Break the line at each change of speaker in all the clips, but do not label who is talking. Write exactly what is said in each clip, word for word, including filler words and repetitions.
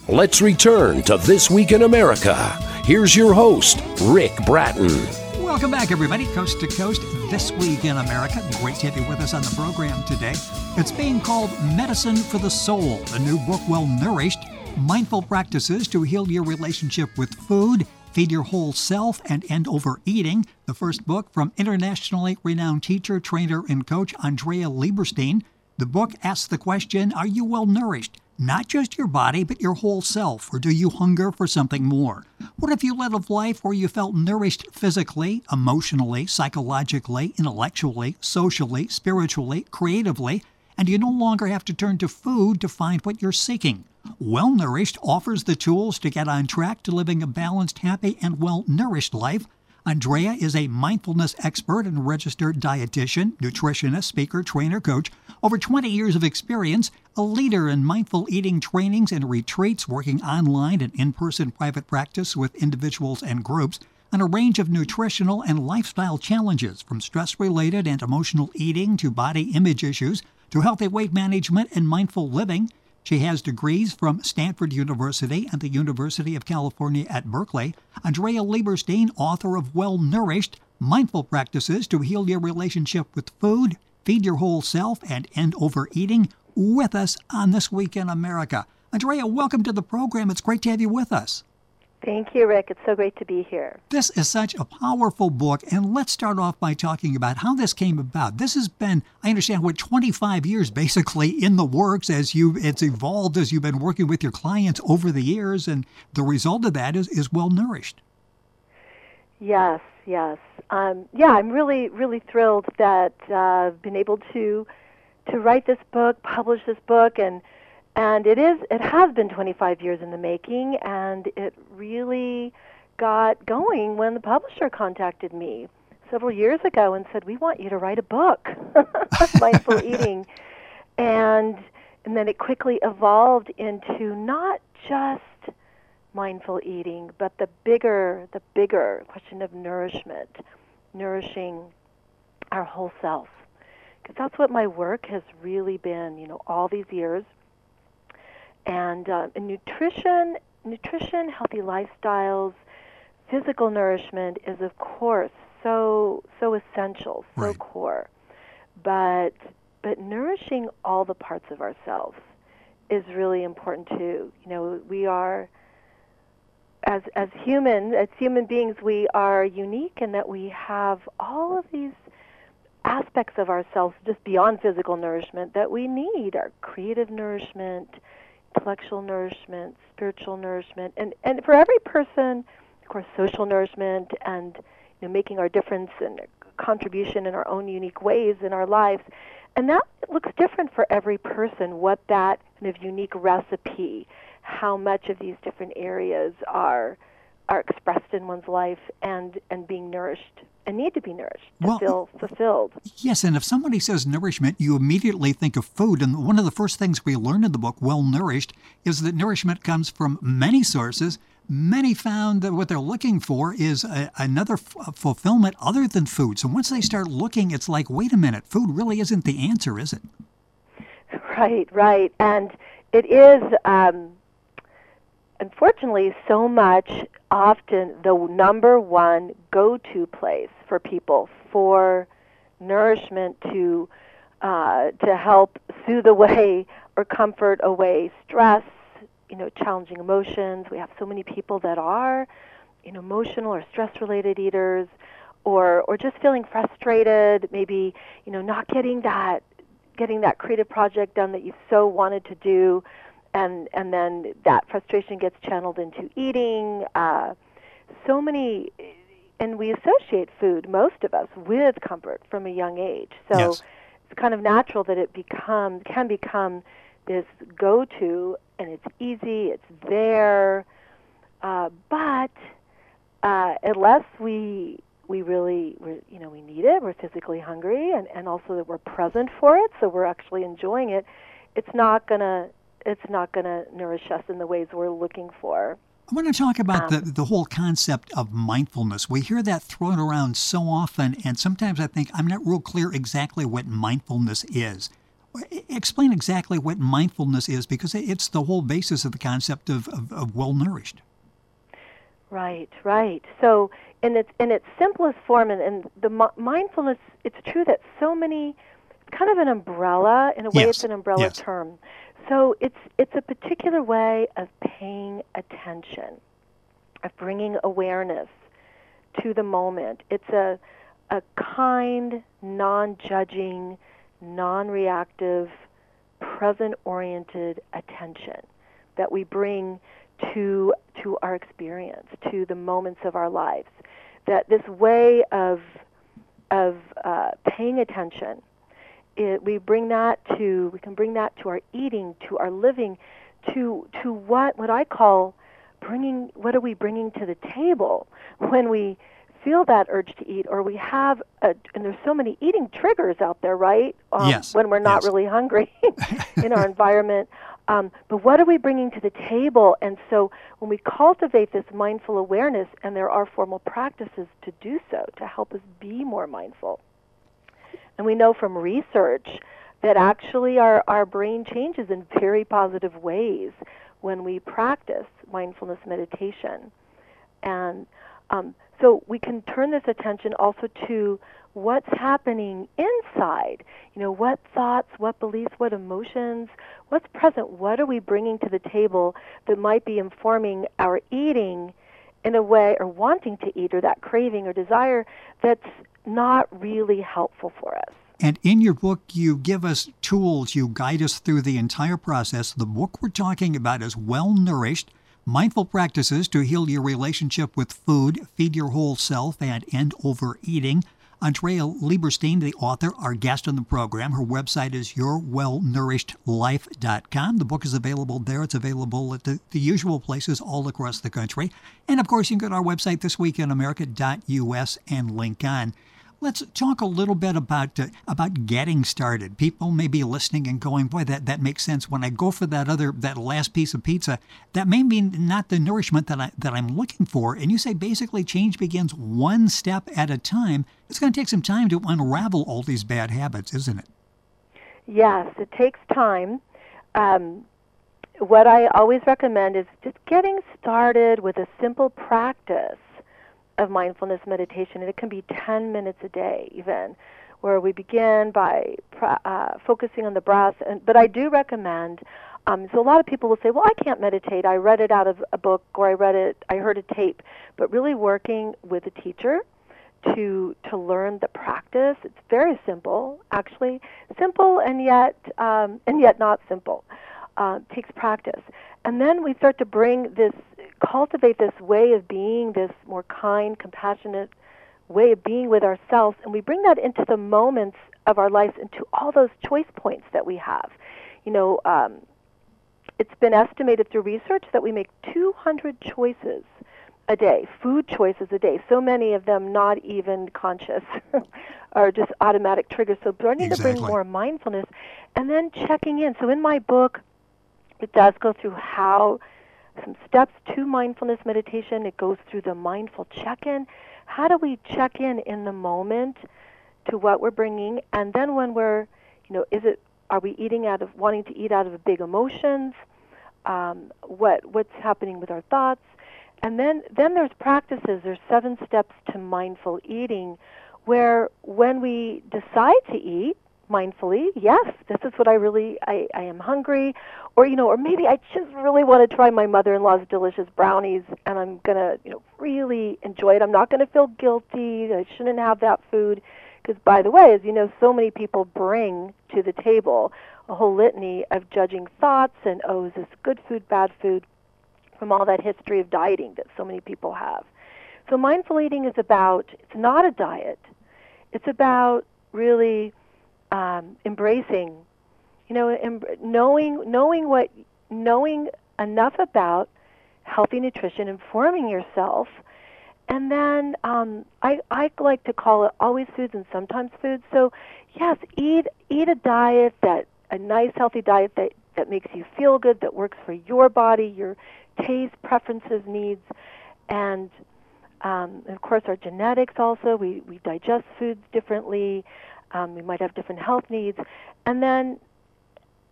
Let's return to This Week in America. Here's your host, Rick Bratton.
Welcome back, everybody, coast to coast, This Week in America. Great to have you with us on the program today. It's being called Medicine for the Soul, the new book, Well Nourished, Mindful Practices to Heal Your Relationship with Food, Feed Your Whole Self, and End Overeating. The first book from internationally renowned teacher, trainer, and coach Andrea Lieberstein. The book asks the question, are you well nourished? Not just your body, but your whole self, or do you hunger for something more? What if you led a life where you felt nourished physically, emotionally, psychologically, intellectually, socially, spiritually, creatively, and you no longer have to turn to food to find what you're seeking? Well Nourished offers the tools to get on track to living a balanced, happy, and well-nourished life. Andrea is a mindfulness expert and registered dietitian, nutritionist, speaker, trainer, coach, over twenty years of experience, a leader in mindful eating trainings and retreats, working online and in-person private practice with individuals and groups, on a range of nutritional and lifestyle challenges, from stress-related and emotional eating to body image issues to healthy weight management and mindful living. She has degrees from Stanford University and the University of California at Berkeley. Andrea Lieberstein, author of Well Nourished, Mindful Practices to Heal Your Relationship with Food, Feed Your Whole Self, and End Overeating, with us on This Week in America. Andrea, welcome to the program. It's great to have you with us.
Thank you, Rick. It's so great to be here.
This is such a powerful book, and let's start off by talking about how this came about. This has been, I understand, what, twenty-five years basically in the works as you it's evolved as you've been working with your clients over the years, and the result of that is, is Well Nourished.
Yes, yes. Um, yeah, I'm really, really thrilled that uh, I've been able to to write this book, publish this book, and And it is. It has been twenty-five years in the making, and it really got going when the publisher contacted me several years ago and said, "We want you to write a book on mindful eating," and and then it quickly evolved into not just mindful eating, but the bigger, the bigger question of nourishment, nourishing our whole self, because that's what my work has really been. You know, all these years. And, uh, and nutrition, nutrition, healthy lifestyles, physical nourishment is, of course, so so essential, so
right.
core. But but nourishing all the parts of ourselves is really important too. You know, we are as as human as human beings, we are unique in that we have all of these aspects of ourselves just beyond physical nourishment that we need: our creative nourishment, intellectual nourishment, spiritual nourishment, and, and for every person, of course, social nourishment and you know, making our difference and contribution in our own unique ways in our lives. And that looks different for every person, what that kind of unique recipe, how much of these different areas are are expressed in one's life and, and being nourished and need to be nourished to
well,
feel fulfilled.
Yes, and if somebody says nourishment, you immediately think of food. And one of the first things we learn in the book, Well Nourished, is that nourishment comes from many sources. Many found that what they're looking for is a, another f- fulfillment other than food. So once they start looking, it's like, wait a minute, food really isn't the answer, is it?
Right, right. And it is, um, unfortunately, so much often the number one go-to place for people for nourishment to uh, to help soothe away or comfort away stress, you know, challenging emotions. We have so many people that are, you know, emotional or stress-related eaters, or or just feeling frustrated, maybe, you know, not getting that getting that creative project done that you so wanted to do. And and then that frustration gets channeled into eating. Uh, so many, and we associate food, most of us, with comfort from a young age. So
yes.
It's kind of natural that it becomes can become this go-to, and it's easy, it's there. Uh, but uh, unless we we really, we're, you know, we need it, we're physically hungry, and, and also that we're present for it, so we're actually enjoying it, it's not gonna it's not going to nourish us in the ways we're looking for.
I want to talk about
Um,
the, the whole concept of mindfulness. We hear that thrown around so often, and sometimes I think I'm not real clear exactly what mindfulness is. Explain exactly what mindfulness is, because it's the whole basis of the concept of, of, of well-nourished.
Right, right. So in its in its simplest form, and, and the mi- mindfulness, it's true that so many, it's kind of an umbrella. In a way,
Yes.
it's an umbrella
Yes.
term. So it's it's a particular way of paying attention, of bringing awareness to the moment. It's a a kind, non-judging, non-reactive, present-oriented attention that we bring to to our experience, to the moments of our lives. That this way of of uh, paying attention, it, we bring that to we can bring that to our eating, to our living, to to what what I call bringing. What are we bringing to the table when we feel that urge to eat, or we have a, and there's so many eating triggers out there, right? Um,
Yes.
When we're not
Yes.
really hungry in our environment. Um, but what are we bringing to the table? And so when we cultivate this mindful awareness, and there are formal practices to do so, to help us be more mindful. And we know from research that actually our, our brain changes in very positive ways when we practice mindfulness meditation. And um, so we can turn this attention also to what's happening inside. You know, what thoughts, what beliefs, what emotions, what's present, what are we bringing to the table that might be informing our eating in a way, or wanting to eat, or that craving or desire that's not really helpful for us.
And in your book, you give us tools, you guide us through the entire process. The book we're talking about is Well Nourished, Mindful Practices to Heal Your Relationship with Food, Feed Your Whole Self, and End Overeating. Andrea Lieberstein, the author, our guest on the program. Her website is your well nourished life dot com. The book is available there. It's available at the, the usual places all across the country. And, of course, you can go to our website, this week in america dot u s, and link on. Let's talk a little bit about uh, about getting started. People may be listening and going, boy, that, that makes sense. When I go for that other, that last piece of pizza, that may be not the nourishment that, I, that I'm looking for. And you say basically change begins one step at a time. It's going to take some time to unravel all these bad habits, isn't it?
Yes, it takes time. Um, what I always recommend is just getting started with a simple practice of mindfulness meditation, and it can be ten minutes a day even, where we begin by uh, focusing on the breath. And, but I do recommend, um, so a lot of people will say, well, I can't meditate. I read it out of a book, or I read it, I heard a tape. But really working with a teacher to to learn the practice. It's very simple, actually. Simple and yet um, and yet not simple. Uh, it takes practice. And then we start to bring this, cultivate this way of being, this more kind, compassionate way of being with ourselves, and we bring that into the moments of our lives, into all those choice points that we have. You know, um, it's been estimated through research that we make two hundred choices a day, food choices a day, so many of them not even conscious, or just automatic triggers. So learning
Exactly.
to bring more mindfulness, and then checking in. So in my book, it does go through how, some steps to mindfulness meditation. It goes through the mindful check-in. How do we check in in the moment to what we're bringing? And then when we're, you know, is it, are we eating out of, wanting to eat out of big emotions? Um, what what's happening with our thoughts? And then, then there's practices. There's seven steps to mindful eating, where when we decide to eat mindfully, yes, this is what I really, I, I am hungry, or, you know, or maybe I just really want to try my mother-in-law's delicious brownies, and I'm going to, you know, really enjoy it. I'm not going to feel guilty. I shouldn't have that food. Because, by the way, as you know, so many people bring to the table a whole litany of judging thoughts and, oh, is this good food, bad food, from all that history of dieting that so many people have. So mindful eating is about, it's not a diet. It's about really um, embracing, you know, em- knowing knowing what, knowing enough about healthy nutrition, informing yourself, and then um, I, I like to call it always foods and sometimes foods. So yes, eat eat a diet, that a nice healthy diet that, that makes you feel good, that works for your body, your taste, preferences, needs, and um, of course our genetics also. We, we digest foods differently. Um, we might have different health needs. And then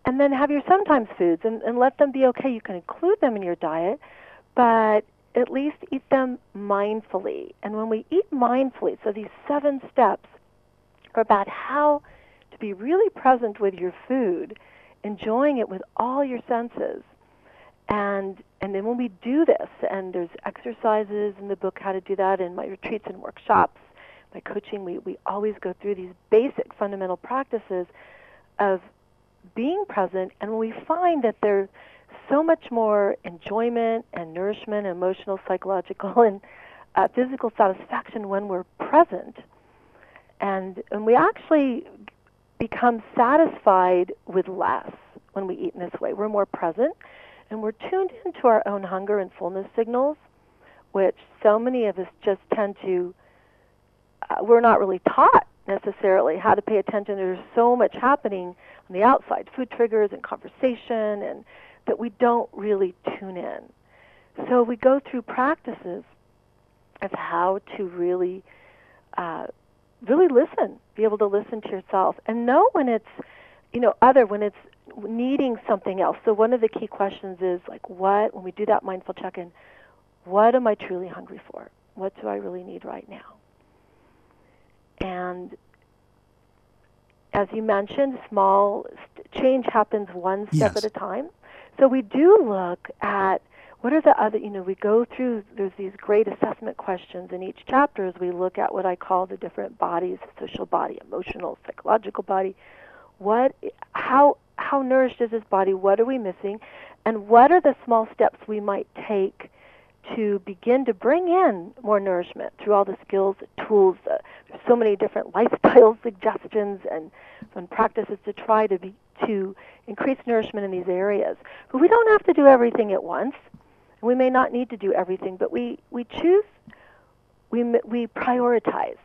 and then have your sometimes foods and, and let them be okay. You can include them in your diet, but at least eat them mindfully. And when we eat mindfully, so these seven steps are about how to be really present with your food, enjoying it with all your senses. And and then when we do this, and there's exercises in the book how to do that, in my retreats and workshops, my coaching, we, we always go through these basic fundamental practices of being present, and when we find that there's so much more enjoyment and nourishment, emotional, psychological, and uh, physical satisfaction when we're present, and and we actually become satisfied with less when we eat in this way. We're more present, and we're tuned into our own hunger and fullness signals, which so many of us just tend to, uh, we're not really taught necessarily how to pay attention. There's so much happening on the outside, food triggers and conversation, and that we don't really tune in. So we go through practices of how to really, uh, really listen, be able to listen to yourself, and know when it's, you know, other, when it's needing something else. So one of the key questions is, like, what, when we do that mindful check-in, what am I truly hungry for? What do I really need right now? And as you mentioned, small st- change happens one step
Yes.
at a time. So we do look at what are the other, you know, we go through, there's these great assessment questions in each chapter as we look at what I call the different bodies, social body, emotional, psychological body. What, how, how nourished is this body? What are we missing? And what are the small steps we might take to begin to bring in more nourishment through all the skills, the tools? Uh, there's so many different lifestyle suggestions and, and practices to try to be to increase nourishment in these areas. But we don't have to do everything at once. We may not need to do everything, but we, we choose, we we prioritize.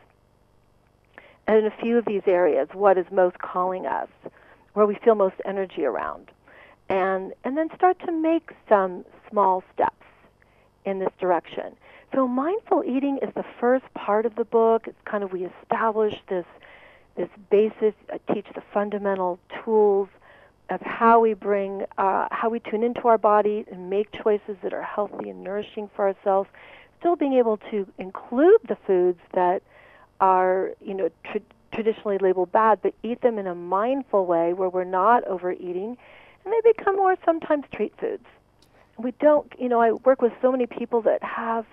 And in a few of these areas, what is most calling us, where we feel most energy around, and and then start to make some small steps in this direction. So mindful eating is the first part of the book. It's kind of, we establish this this basis, uh, teach the fundamental tools of how we bring, uh, how we tune into our body and make choices that are healthy and nourishing for ourselves, still being able to include the foods that are, you know, tra- traditionally labeled bad, but eat them in a mindful way where we're not overeating, and they become more sometimes treat foods. We don't, you know, I work with so many people that have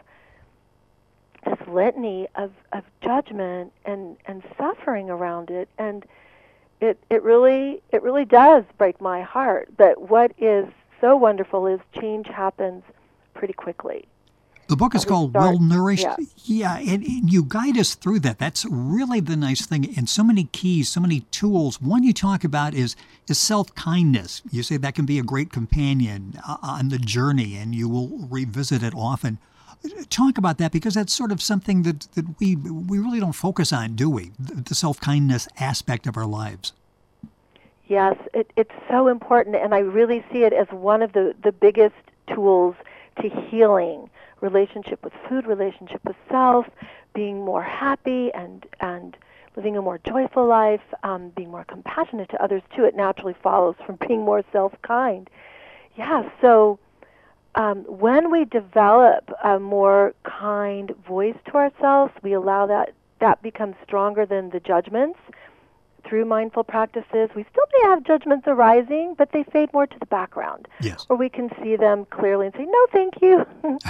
this litany of, of judgment and, and suffering around it, and it it really it really does break my heart. But what is so wonderful is change happens pretty quickly.
The book is
we
called
start-
Well Nourished.
yeah.
Yeah, and, and you guide us through that. That's really the nice thing. And so many keys, so many tools. One you talk about is, is self-kindness. You say that can be a great companion uh, on the journey, and you will revisit it often. Talk about that, because that's sort of something that, that we we really don't focus on, do we? The, the self-kindness aspect of our lives.
Yes, it, it's so important, and I really see it as one of the, the biggest tools to healing relationship with food, relationship with self, being more happy and and living a more joyful life, um, being more compassionate to others too. It naturally follows from being more self-kind. Yeah, so um, when we develop a more kind voice to ourselves, we allow that, that becomes stronger than the judgments through mindful practices. We still may have judgments arising, but they fade more to the background.
Yes.
Or we can see them clearly and say, no, thank you.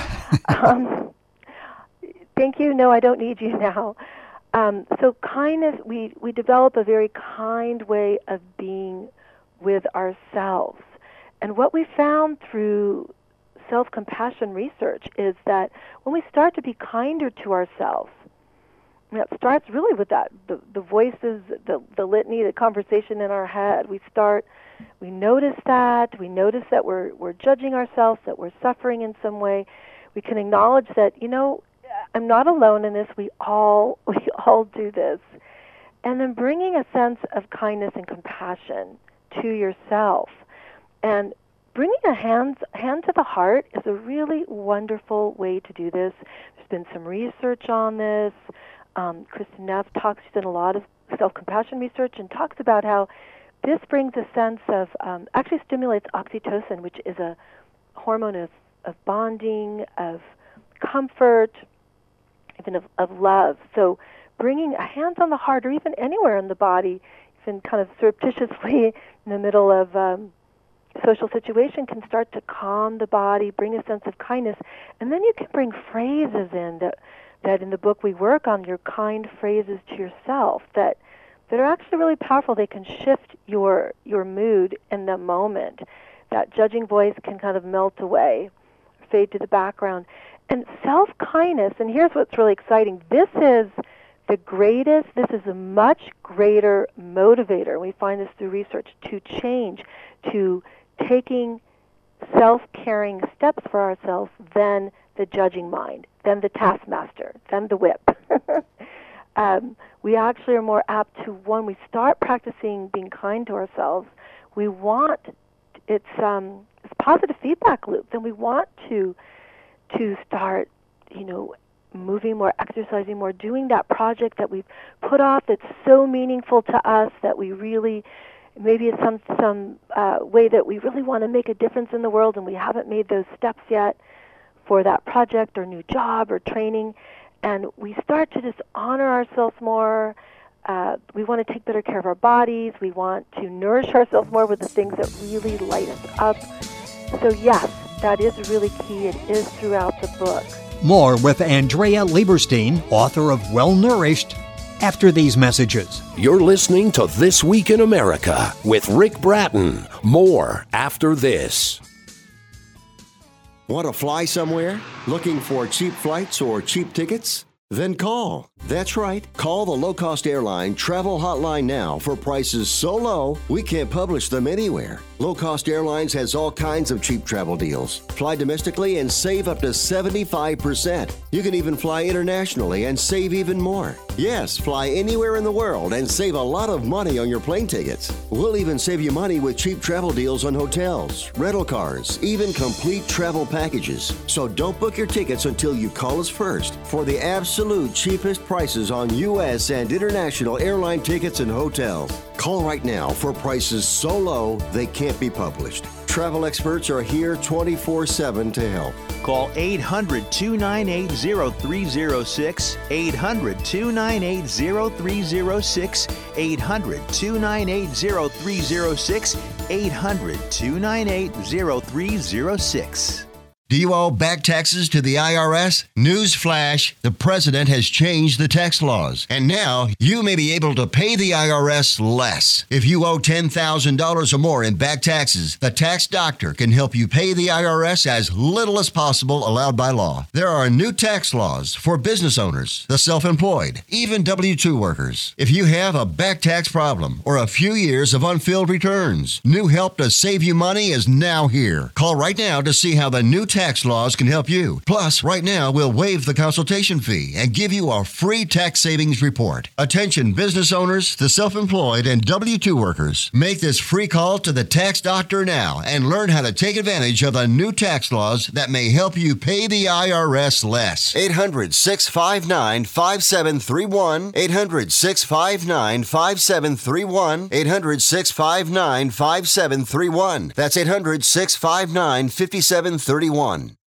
um, thank you, no, I don't need you now. Um, so kindness, we, we develop a very kind way of being with ourselves. And what we found through self-compassion research is that when we start to be kinder to ourselves, and it starts really with that, the, the voices, the, the litany, the conversation in our head. We start, we notice that, we notice that we're we're judging ourselves, that we're suffering in some way. We can acknowledge that, you know, I'm not alone in this. We all we all do this. And then bringing a sense of kindness and compassion to yourself. And bringing a hand, hand to the heart is a really wonderful way to do this. There's been some research on this. Um, Kristen Neff talks, she's done a lot of self-compassion research and talks about how this brings a sense of, um, actually stimulates oxytocin, which is a hormone of, of bonding, of comfort, even of, of love. So bringing a hand on the heart or even anywhere in the body, even kind of surreptitiously in the middle of um, social situation, can start to calm the body, bring a sense of kindness. And then you can bring phrases in that, that in the book we work on, your kind phrases to yourself that that are actually really powerful. They can shift your your mood in the moment. That judging voice can kind of melt away, fade to the background. And self-kindness, and here's what's really exciting, this is the greatest, this is a much greater motivator, we find this through research, to change, to taking self-caring steps for ourselves than the judging mind, than the taskmaster, than the whip. um, we actually are more apt to, when we start practicing being kind to ourselves, we want, it's, um, it's positive feedback loops, and we want to to start, you know, moving more, exercising more, doing that project that we've put off that's so meaningful to us that we really, maybe it's some some uh, way that we really want to make a difference in the world and we haven't made those steps yet for that project or new job or training, and we start to just honor ourselves more. Uh, we want to take better care of our bodies. We want to nourish ourselves more with the things that really light us up. So yes, that is really key. It is throughout the book.
More with Andrea Lieberstein, author of Well Nourished, after these messages.
You're listening to This Week in America with Rick Bratton. More after this.
Want to fly somewhere? Looking for cheap flights or cheap tickets? Then call. That's right. Call the low-cost airline travel hotline now for prices so low we can't publish them anywhere. Low Cost Airlines has all kinds of cheap travel deals. Fly domestically and save up to seventy-five percent. You can even fly internationally and save even more. Yes, fly anywhere in the world and save a lot of money on your plane tickets. We'll even save you money with cheap travel deals on hotels, rental cars, even complete travel packages. So don't book your tickets until you call us first for the absolute cheapest prices on U S and international airline tickets and hotels. Call right now for prices so low they can't be published. Travel experts are here twenty-four seven to help.
Call eight hundred, two nine eight, zero three zero six, eight hundred, two nine eight, zero three zero six, eight hundred, two nine eight, zero three zero six, eight hundred, two nine eight, zero three zero six.
Do you owe back taxes to the I R S? Newsflash, the president has changed the tax laws, and now you may be able to pay the I R S less. If you owe ten thousand dollars or more in back taxes, the tax doctor can help you pay the I R S as little as possible allowed by law. There are new tax laws for business owners, the self-employed, even W two workers. If you have a back tax problem or a few years of unfilled returns, new help to save you money is now here. Call right now to see how the new tax Tax laws can help you. Plus, right now, we'll waive the consultation fee and give you a free tax savings report. Attention business owners, the self-employed, and W two workers. Make this free call to the tax doctor now and learn how to take advantage of the new tax laws that may help you pay the I R S less. eight hundred, six five nine, five seven three one. eight hundred, six five nine, five seven three one. eight hundred, six five nine, five seven three one. That's eight hundred, six five nine, five seven three one.